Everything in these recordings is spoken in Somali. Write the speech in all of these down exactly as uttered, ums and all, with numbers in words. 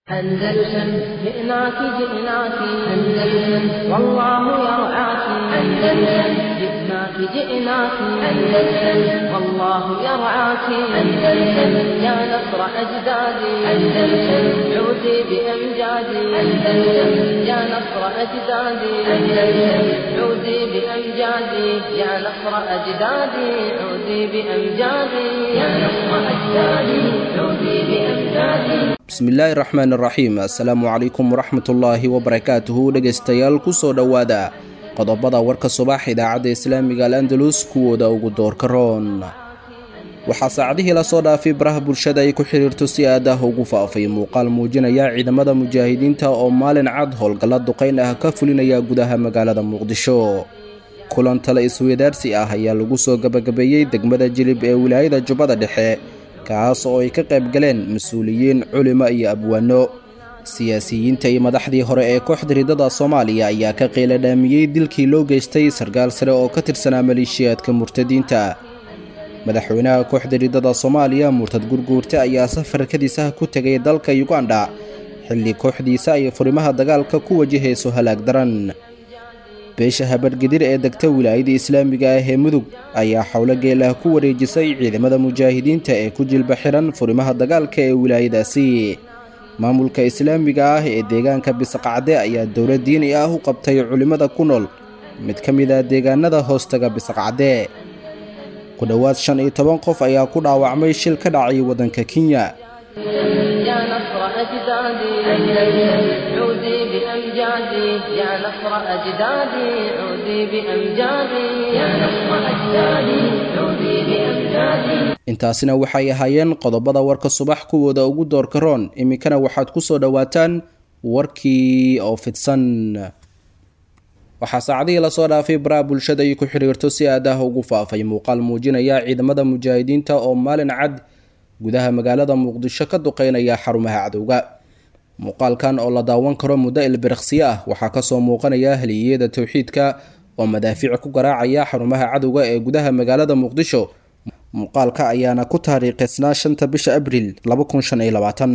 أندلسن جئناك جئناك أندلسن والله يرعاك أندلسن جئناك جئناك أندلسن والله يرعاك أندلسن يا نصر أجدادي أندلسن عودي بأمجادي أندلسن يا نصر أجدادي أندلسن عودي بأمجادي يا نصر أجدادي عودي بأمجادي يا نصر أجدادي عودي بأمجادي. bismillaahi raxmaan raxiim assalaamu calaykum waraxmatullaahi wabarakaatuhu dhegaystayaal kusoo dhowaada qodobada warka subax idaacadda islaamiga al-andalus kuwooda ugu doorka roon waxaa saacadihii lasoo dhaafay baraha bulshada ay ku xiriirto si aad ah ugu faafay muuqaal muujinaya ciidamada mujaahidiinta oo maalin cad howlgalla duqayn ah ka fulinaya gudaha magaalada muqdisho kulan tale isweydaarsi ah ayaa lagu soo gabagabeeyey degmada jilib ee wilaayada jubbada dhexe kaas oo ay ka qayb galeen mas-uuliyiin culimo iyo abwaano siyaasiyiinta iyo madaxdii hore ee kooxda ridada Soomaaliya ayaa ka qeyla dhaamiyay dilkii loo geystay sargaal sare oo ka tirsanaa maleeshiyaadka murtadiinta madaxweynaha kooxda ridada Soomaaliya Murtad Gurguurte ayaa safarkadiisa ku tagay dalka Uganda xilli kooxdiisa ay furimaha dagaalka ku wajahayso halaag daran beesha habadgidir ee degta wilaayada islaamiga ah ee mudug ayaa xawlo geelah ku wareejisay ciidamada mujaahidiinta ee ku jilba xiran furimaha dagaalka ee wilaayadaasi maamulka islaamiga ah ee deegaanka Bisqacde ayaa dowlad diini ah u qabtay culimada ku nool mid ka mid ah deegaanada hoostaga Bisqacde ku dhawaad shan iyo toban qof ayaa ku dhaawacmay shil ka dhacay wadanka Kenya. يا نصر أجدادي أندلسن عودي بأمجادي يا نصر أجدادي عودي بأمجادي يا نصر أجدادي عودي بأمجادي. intaasina waxay ahaayeen qodobada warka subax kuwooda ugu doorka roon iminkana waxaad ku soo dhawaataan warkii oo fidsan. waxaa saacadihii lasoo dhaafay baraha bulshada ay ku xiriirto si aad ah ugu faafay muuqaal muujinaya ciidamada mujaahidiinta oo maalin cad gudaha magaalada muqdisho ka duqeynaya xarumaha cadowga muuqaalkan oo la daawan karo muddo ilbiriqsiyo ah waxaa kasoo muuqanaya haliyada tawxiidka oo madaafiic ku garaacaya xarumaha cadowga ee gudaha magaalada muqdisho muuqaalka ayaana ku taariikhisnaa shanta bisha abriil laba kun shan iyo labaatan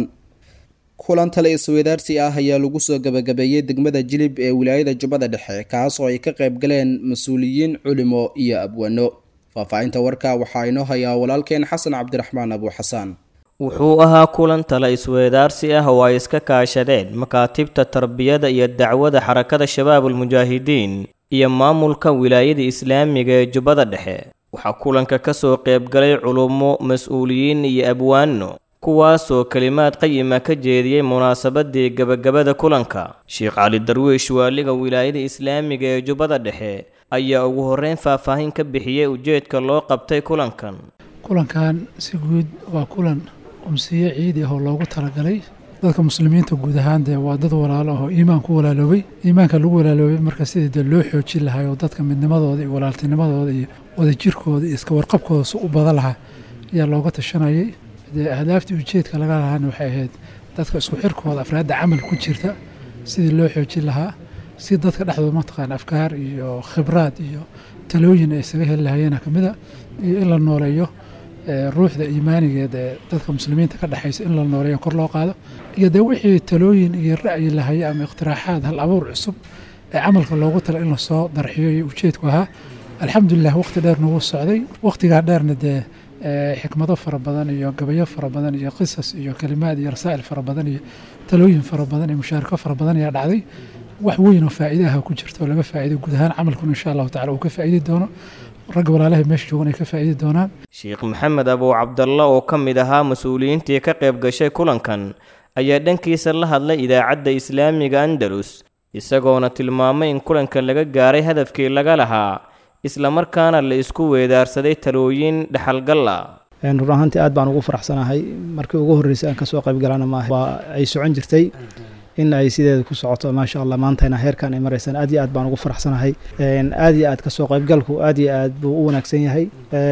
kulan tale isweydaarsi ah ayaa lagu soo gabagabeeyey degmada jilib ee wilaayada jubbada dhexe kaas oo ay ka qayb galeen mas-uuliyiin culimo iyo abwaano faahfaahinta warka waxaa inoo hayaa walaalkeen xasan cabdiraxmaan abu xasaan. wuxuu ahaa kulan tale isweydaarsi ah oo ay iska kaashadeen makaatibta tarbiyada iyo dacwada xarakada shabaabul mujaahidiin iyo maamulka wilaayada islaamiga ee jubbada dhexe waxaa kulanka kasoo qaybgalay culumo mas-uuliyiin iyo abwaano kuwaasoo kalimaad qayima ka jeediyey munaasabadii gabagabada kulanka. sheekh cali darwiish waaliga wilaayada islaamiga ee jubbada dhexe ayaa ugu horeyn faahfaahin ka bixiyey ujeedka loo qabtay kulankan. kulankan si guud waa kulan umsiye ciidi ah oo loogu talagalay dadka muslimiinta guud ahaan dee waa dad walaalo ah oo iimaan ku walaaloobay iimaanka lagu walaaloobay marka sidii dee loo xoojin lahaa oo dadka midnimadooda iyo walaaltinimadooda iyo wadajirkooda iyo iska warqabkooda si u badan lahaa ayaa looga tashanayay. dee ahdaaftii ujeedka laga lahaana waxay ahayd dadka isku xirkooda afraadda camal ku jirta sidii loo xoojin lahaa si dadka dhexdooda mataqaan afkaar iyo khibraad iyo talooyin ay isaga heli lahaayeen kamida iyo in la nooleeyo ruuxda iimaanigeed ee dadka muslimiinta ka dhaxaysa in la nooleeyo kor loo qaado iyo dee wixii talooyin iyo ra'yi lahaye ama iqtiraaxaad hal abuur cusub ee camalka loogu tala in lasoo darxiyo iyo ujeedku ahaa. alxamdulilah waqti dheer nagu socday waqtigaa dheerna dee xikmado fara badan iyo gabayo fara badan iyo qisas iyo kalimaad iyo rasaa'il fara badan iyo talooyin fara badan iyo mushaarako fara badan ayaa dhacday. wax weyn oo faa'iido ah ku jirto laga faa'iido guud ahaan camalkuna insha Allah ta'ala uu ka faa'iidi doono rag walaalaha meesha joogan ay ka faa'iidi doonaan. sheekh maxamed abu cabdalla oo ka mid ahaa mas'uuliyiintii ka qayb gashay kulankan ayaa dhankiisa la hadlay idaacadda islaamiga andalus isagoona tilmaamay in kulanka laga gaaray hadafkii laga lahaa isla markaana la isku weedaarsaday talooyin dhaxalgal ah. run ahaantii aad baan ugu faraxsanahay markii ugu horreysay aan kasoo qayb galana maaha waa ay socon jirtay in ay sideeda ku socoto maasha Allah maantayna heerkan ay maraysan aad iyo aad baan ugu faraxsanahay. aad iyo aad kasoo qaybgalku aad iyo aad buu u wanaagsan yahay.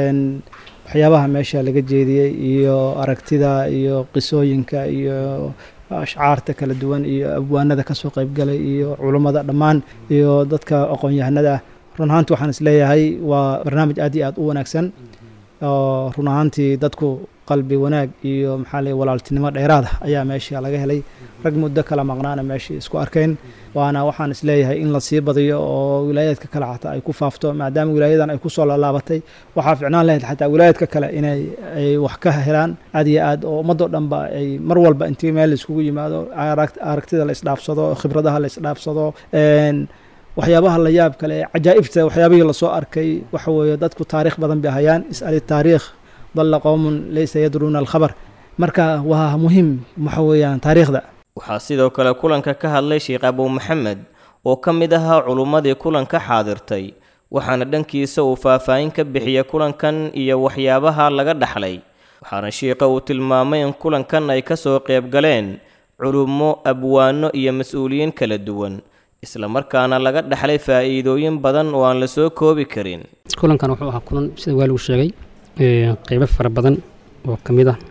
waxyaabaha meesha laga jeediyey iyo aragtida iyo qisooyinka iyo ashcaarta kala duwan iyo abwaanada kasoo qaybgalay iyo culimada dhammaan iyo dadka aqoon-yahanada run ahaantii waxaan isleeyahay waa barnaamij aad iyo aad u wanaagsan oo run ahaantii dadku qalbi wanaag iyo maxaa la walaaltinimo dheeraad ah ayaa meesha laga helay rag muddo kala maqnaana meesha isku arkeen waana waxaan isleeyahay in la sii badiyo oo wilaayadka kale xataa ay ku faafto maadaama wilaayadan ay ku soo laalaabatay waxaa fiicnaan lahayd xataa wilaayadka kale inay ay wax ka helaan aad iyo aad oo ummadoo dhanba ay mar walba intii meel iskugu yimaado aragtida la isdhaafsado khibradaha la isdhaafsado waxyaabaha la yaab kale cajaa'ibta waxyaabihii la soo arkay waxa weeye dadku taariikh badan bay hayaan is'ali taariikh dalla qowmun laysa yadruuna alkhabar marka waa muhiim waxa weeyaan taariikhda waxaa sidoo kale kulanka ka hadlay sheekh Abu Maxamed oo ka mid ahaa culimmadii kulanka xaadirtay waxaana dhankiisa uu faahfaahin ka bixiyay kulankan iyo waxyaabaha laga dhaxlay waxaana sheekha uu tilmaamay in kulankan ay ka soo qayb galeen culummo abwaano iyo mas'uuliyiin kala duwan isla markaana laga dhaxlay faa'iidooyin badan oo aan la soo koobi karin kulankan wuxuu ahaa kulan sida waa lagu sheegay ee qaybo fara badan oo kamid ah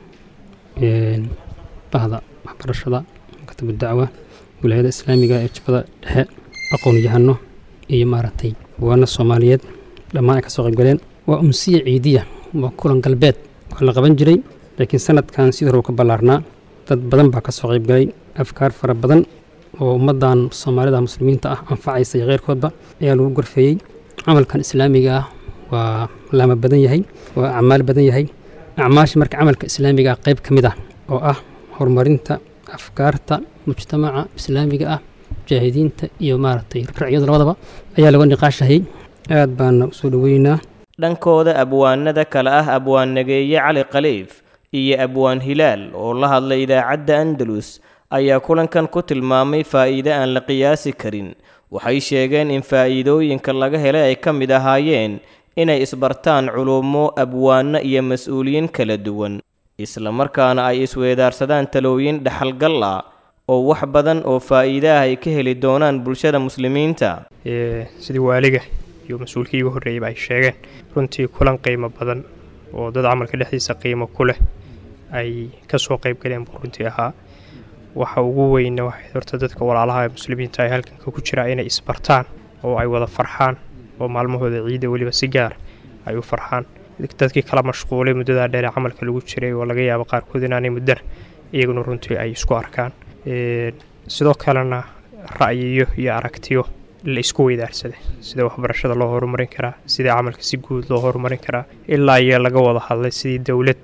ee bahda waxbarashada maktabada dacwa wilaayada islaamiga ee jabada dhexe aqoon yahano iyo maaragtay waana Soomaaliyeed dhammaan ka soo qayb galeen waa umsiye ciidiya waa kulan galbeed oo la qaban jiray laakiin sanadkan sidoo hore ka balaarnaa dad badan baa ka soo qayb galay afkaar fara badan oo ummadan Soomaalida muslimiinta ah anfacaysa qeyrkoodba ayaa lagu gorfeeyay amalkan islaamiga ah waa lama badan yahay waa acmaal badan yahay acmaash marka amalka islaamiga qayb kamid ah oo ah horumarinta afkaarta mujtamaca islaamiga ah jaahidiinta iyo maaragtay raciyada labadaba ayaa lagu niqaashay aad baan u soo dhaweynaa dhankooda abwaanada kala ah abwaan nageeye Cali Khaliif iyo abwaan Hilaal oo la hadlay idaacadda Andalus ayaa kulankan ku tilmaamay faa'iido aan la qiyaasi karin waxay sheegeen in faa'iidooyinka laga helay ay ka mid ahaayeen inay isbartaan culummo abwaano iyo mas'uuliyiin kala duwan isla markaana ay isweedaarsadaan talooyin dhaxalgal ah oo wax badan oo faa'iido ah ay ka heli doonaan bulshada muslimiinta ee sidii waaliga iyo mas'uulkii ugu horeeyay ay sheegeen runtii kulan qiimo badan oo dad amalka dhexdiisa qiimo ku leh ay ka soo qayb galeen runtii ahaa waxa ugu weyn waxa horta dadka walaalaha muslimiinta ay halkan ku jira inay isbartaan oo ay wada farxaan oo maalmahooda ciida waliba si gaar ay u farxaan dadkii kala mashquulay muddada dheer amalka lagu jiray oo laga yaabo qaar kood inaanay muddo iyaguna runtii ay isku arkaan ee sidoo kalena ra'yiyo iyo aragtiyo la isku weydaarsaday sida waxbarashada loo horumarin karaa sida amalka si guud loo horumarin karaa ilaa iyo laga wada hadlay sidii dawlad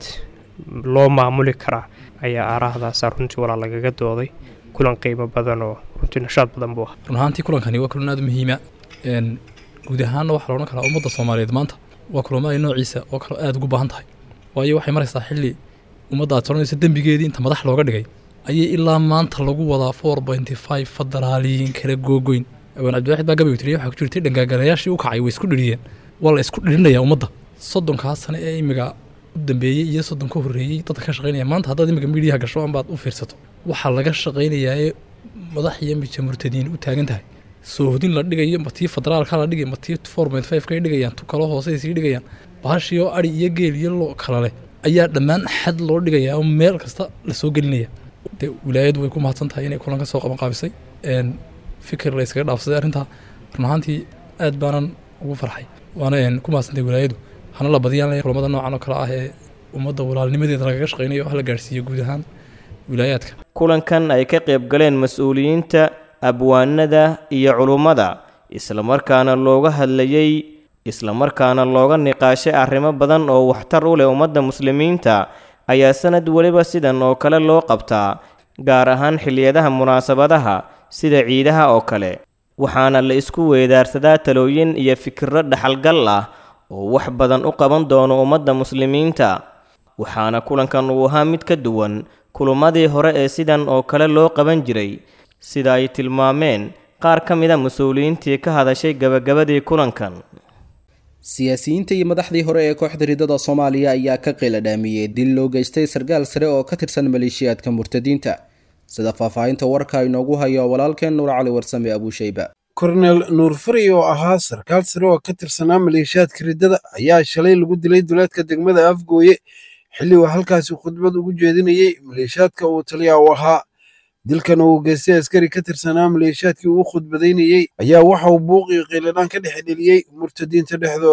loo maamuli karaa ayaa aaraahdaas runtii wala lagaga dooday kulan qiimo badan oo runtii nashaad badan buu ah runtii kulankani waa kulan aad muhiim ah een guud ahaan waxa la oran karaa ummadda Soomaaliyeed maanta waa kulamada noociisa oo kale aad ugu baahan tahay waayo waxay maraysaa xilli ummadda toronaysa dambigeedii inta madax looga dhigay ayay ilaa maanta lagu wadaa four point five federaaliyiin kala googoyn waan Cabdiwaxid baa gabaygu tiriyay waxa ku jirtay dhangagalayaashii u kacay way isku dhiriyeen wala isku dhirinaya ummadda soddonkaas sano ee imiga u dambeeyay iyo soddon ka horeeyay dadka ka shaqeynaya maanta hadda imiga media gasho aan baad u fiirsato waxa laga shaqeynayaa madax iyo murtadiin u taagan tahay soo hodin la dhigayo matii federaalka la dhigay matii four point five ka dhigayaan tu kala hoose isii dhigayaan baashiyo ari iyo geel iyo loo kala leh ayaa dhammaan xad loo dhigayaa oo meel kasta la soo gelinaya de wilaayadu way ku mahadsan tahay inay kulanka soo qaban qaabisay een fikir la iskaga dhaafsaday arinta runaantii aad baanan ugu farxay waana een ku mahadsantahay wilaayadu hana la badiyaan kulamada noocan oo kala ah ee ummadda walaalnimadeeda laga shaqeynayo wax la gaarsiiyo guud ahaan wilaayadka kulankan ay ka qayb galeen mas'uuliyiinta abwaanada iyo culummada isla markaana looga hadlayay isla markaana looga niqaashay arrimo badan oo waxtar u leh ummadda muslimiinta ayaa sanad waliba sidan oo kale loo qabtaa gaar ahaan xilliyadaha munaasabadaha sida ciidaha oo kale waxaana la isku weedaarsadaa talooyin iyo fikirro dhaxalgal ah oo wax badan u qaban doono ummadda muslimiinta waxaana kulankan uu ahaa mid ka duwan kulumadii hore ee sidan oo kale loo qaban jiray sida ay tilmaameen qaar ka mid ah mas'uuliyiintii ka hadashay gabagabadii kulankan siyaasiyiinta iyo madaxdii hore ee kooxda ridada Soomaaliya ayaa ka qeyla dhaamiyay dil loo geystay sargaal sare oo ka tirsan maleeshiyaadka murtadiinta sida faahfaahinta warka inoogu hayo walaalkeen Nuur Cali Warsame Abu Shayba Colonel Nuur Fari oo ahaa sarkaal sare oo ka tirsanaa maleeshiyaadka ridada ayaa shalay lagu dilay duleedka degmada Afgooye xilli uu halkaasi khudbad ugu jeedinayay maleeshiyaadka uu taliya u ahaa dilkan uu geystay askari ka tirsanaa maleeshiyaadkii uu khudbadaynayay ayaa waxa uu buuq iyo qiiladaan ka dhex dheliyay murtadiinta dhexdooda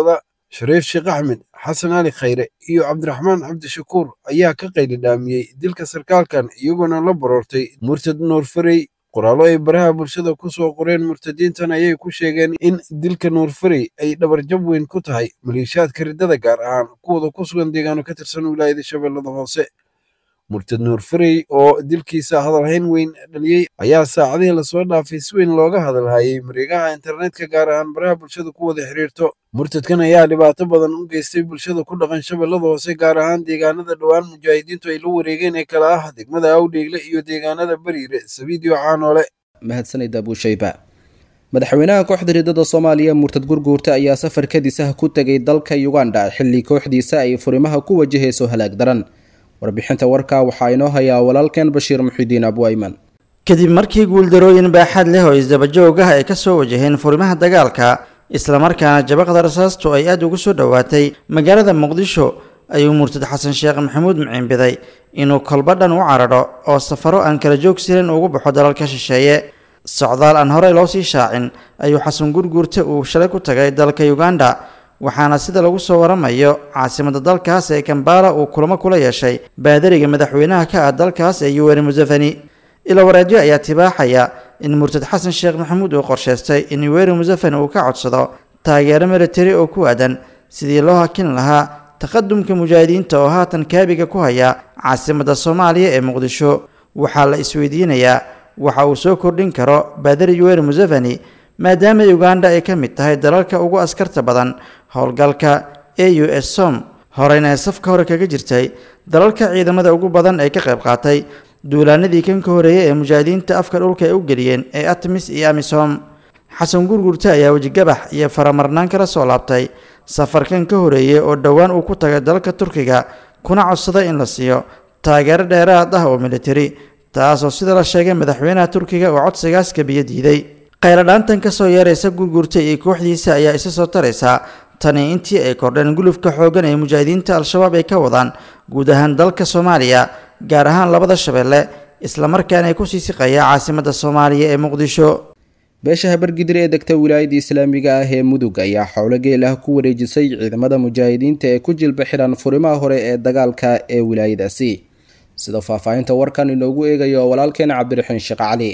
shariif sheekh axmed xasan ali khayre iyo cabdiraxmaan cabdishakuur ayaa ka qaylidhaamiyey dilka sarkaalkan iyagoona la baroortay murtad nuur farey qoraallo ay baraha bulshada ku soo qoreen murtadiintan ayay ku sheegeen in dilka nuur farey ay dhabarjab weyn ku tahay maleeshiyaadka riddada gaar ahaan kuwada ku sugan deegaano ka tirsan wilaayada shabeellada hoose murtad nuur farey oo dilkiisa hadalhayn weyn dhaliyey ayaa saacadihii lasoo dhaafay si weyn looga hadalhayay mareegaha internetka gaar ahaan baraha bulshada ku wada xiriirto murtadkan ayaa dhibaato badan u geystay bulshada ku dhaqan shabeellada hoose gaar ahaan deegaanada dhowaan mujaahidiintu ay la wareegeen ee kala ah degmada awdheegle iyo deegaanada bariire sabiidiyo caanoole mahadsanid abuushayba madaxweynaha kooxda riddada soomaaliya murtad gurguurta ayaa safar kadis ah ku tegay dalka uganda xilli kooxdiisa ay furimaha ku wajahayso halaag daran warbixinta warka waxaa inoo hayaa walaalkeen bashiir muxidiin abwayman kadib markii guuldarooyin baaxad leh oo isdabajoog ah ay ka soo wajaheen furimaha dagaalka islamarkaana jabaqda rasaastu ay aada ugu soo dhowaatay magaalada muqdisho ayuu murtad xasan sheekh maxamuud muciinbiday inuu kolba dhan u cararo oo safaro aan kala joogsirin ugu baxo dalalka shisheeye socdaal aan horey loo sii shaacin ayuu xasan gurguurta uu shalay ku tagay dalka uganda waxaana sida lagu soo waramayo caasimada dalkaas ee Kampala uu kulamo kula yeeshay baadariga madaxweynaha ka ah dalkaas ee Yoweri Museveni ila waraadiyo ayaa tibaaxaya in murtad xasan sheekh maxamuud uu qorsheystay in Yoweri Museveni uu ka codsado taageero military oo ku aadan sidii loo hakin lahaa taqadumka mujaahidiinta oo haatan kaabiga ku haya caasimada Soomaaliya ee Muqdisho waxaa la isweydiinayaa waxa uu soo kordhin karo baadari Yoweri Museveni maadaama Uganda ay ka mid tahay dalalka ugu askarta badan howlgalka A U S SOM horeyna safka hore kaga jirtay dalalka ciidamada ugu badan ay ka qayb qaatay duulaanadii kan ka horeeyay ee mujaahidiinta afka dhulka ay u galiyeen ee ATMIS iyo AMISOM xasan gurgurta ayaa wajigabax iyo faramarnaan kala soo laabtay safarkan ka horeeyay oo dhawaan uu ku tagay dalka Turkiga kuna codsaday in la siiyo taageero dheeraad ah oo military taasoo sida la sheegay madaxweynaha Turkiga oo codsigaas ka biyo diiday qayladhaantan ka soo yeeraysa gurgurta iyo kooxdiisa ayaa isa soo taraysa tani intii ay kordheen gulufka xoogan ee mujaahidiinta al-shabaab ay ka wadaan guud ahaan dalka Soomaaliya gaar ahaan labada shabeelle isla markaana ay ku sii siqaya caasimada Soomaaliya ee Muqdisho beesha habargidir ee degta wilaayada islaamiga ah ee Mudug ayaa xawlo geel ah ku wareejisay ciidamada mujaahidiinta ee ku jilba xiran furimaha hore ee dagaalka ee wilaayadaasi sida faahfaahinta warkan inoogu eegayo walaalkeen Cabdiraxiin Sheekh Cali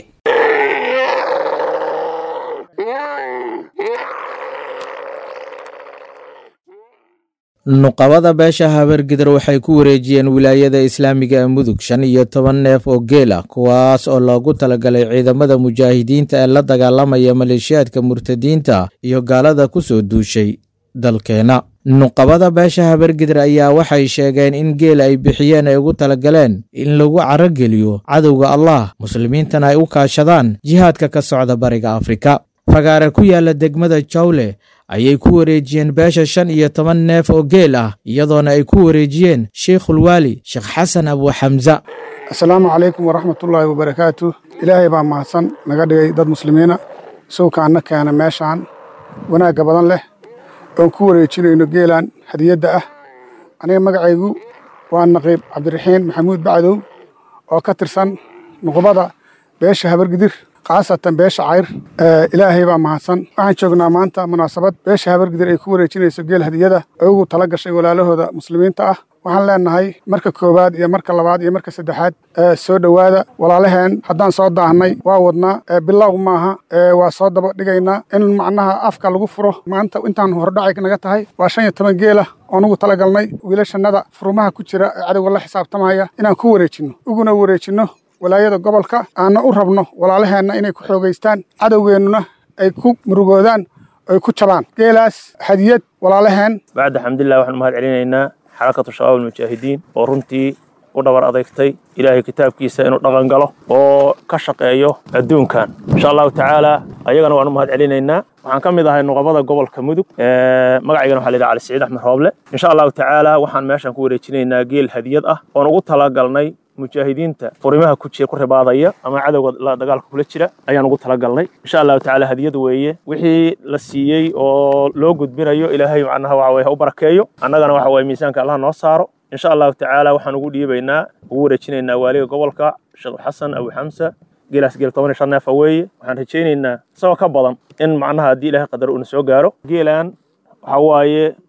nuqabada beesha habargidir waxay ku wareejiyeen wilaayada islaamiga ee Mudug shan iyo toban neef oo geel ah kuwaas oo loogu talagalay ciidamada mujaahidiinta ee la dagaalamaya maleeshiyaadka murtadiinta iyo gaalada ku soo duushay dalkeena nuqabada beesha habargidir ayaa waxay sheegeen in geel ay bixiyeen ay ugu talagaleen in lagu carageliyo cadowga Allah muslimiintana ay u kaashadaan jihaadka ka socda bariga Afrika fagaare ku yaala degmada Jawle ayay ku wareejiyeen beesha shan iyo toban neef oo geel ah iyadoona ay ku wareejiyeen Sheekhul Wali Sheekh Xasan Abu Hamza. Assalaamu alaykum wa rahmatullahi wa barakatuh. Ilaahay baa mahadsan naga dhigay dad muslimiina soo kaana kaana meeshaan wanaag badan leh oo ku wareejinayno geelan hadiyada ah. Aniga magacaygu waa Naqiib Cabdiraxiin Maxamuud Bacdow oo ka tirsan nuqbada beesha habargidir qaasatan beesha cayr ilaahay baa mahadsan waxaan joognaa maanta munaasabad beesha habargidir ay ku wareejinayso geel hadiyada oo ugu tala gashay walaalahooda muslimiinta ah waxaan leenahay marka koobaad iyo marka labaad iyo marka saddexaad soo dhawaada walaalaheen haddaan soo daahnay waa wadnaa bilow maaha waa soo daba dhigaynaa in macnaha afka lagu furo maanta intaan hordhacay naga tahay waa shan iyo toban geel ah oo ugu talagalnay wiilashannada furumaha ku jira ee cadowga la xisaabtamaya inaan ku wareejinno uguna wareejinno walaayada gobolka aana u rabno walaalaheenna inay ku xoogaystaan cadowgeennuna ay ku murugoodaan ay ku jabaan geelaas hadiyad walaalaheen bacda alxamdulilah waxaan u mahad celinaynaa xarakatu shabaab almujaahidiin oo runtii u dhabar adeegtay ilaahay kitaabkiisa inuu dhaqan galo oo ka shaqeeyo adduunkan insha allahu tacaala ayagana waan u mahad celinaynaa waxaan ka mid ahay nuqabada gobolka Mudug magacaygana waxaa la yidhaha Cali Siciid Axmed Rooble insha allahu tacaala waxaan meeshan ku wareejinaynaa geel hadiyad ah oon ugu talagalnay mujaahidiinta furimaha ku jira ku ribaadaya ama cadowga la dagaalka kula jira ayaan ugu talagalnay insha Allah taala hadiyad weeye wixii la siiyay oo loo gudbinayo ilaahay macnaha waxa weeye u barakeeyo annagana waxa weeye miisaanka Allah noo saaro insha Allah taala waxaan ugu dhiibaynaa ugu wareejinaynaa waaliga gobolka Sheekh Xasan Abu Hamza geelas geel toban iyo shan neef weeye waxaan rajaynaynaa sabab ka badan in macnaha hadii ilaahay qadar uu soo gaaro geelan waxa waaye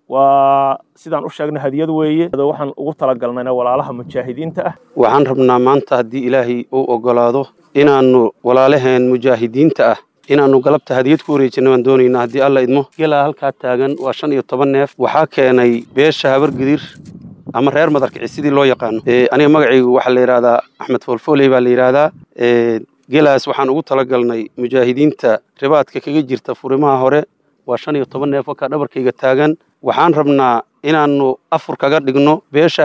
waa sidaan u sheegnay hadiyad weeye waxaan ugu talagalnayna walaalaha mujaahidiinta ah waxaan rabnaa maanta haddii ilaahay uu ogolaado inaannu walaalaheen mujaahidiinta ah inaannu galabta hadiyad ku wareejinno waan doonaynaa haddii alla idmo gelaa halkaa taagan waa shan iyo toban neef waxaa keenay beesha habargidir ama reer madarkici sidii loo yaqaano aniga magacaygu waxaa la yidhahdaa axmed foolfooley baa la yidhaahdaa gelaas waxaan ugu talagalnay mujaahidiinta ribaadka kaga jirta furimaha hore waa shan iyo toban neef oo kaa dhabarkayga taagan waxaan rabnaa inaannu afur kaga dhigno beesha